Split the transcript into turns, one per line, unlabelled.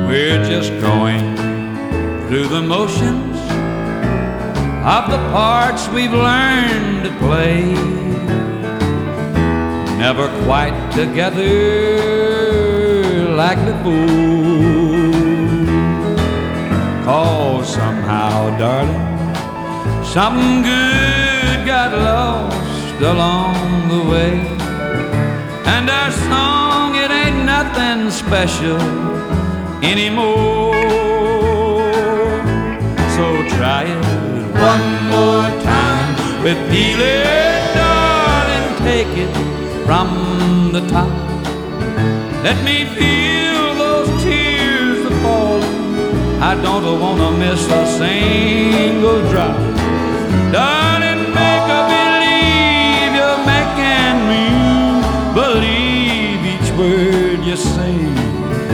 We're just going through the motions of the parts we've learned to play. Never quite together like before. 'Cause somehow, darling, something good got lost along the way. And our song, it ain't nothing special anymore. So try it one more time. Repeat it, darling, take it from the top. Let me feel those tears a falling. I don't wanna miss a single drop.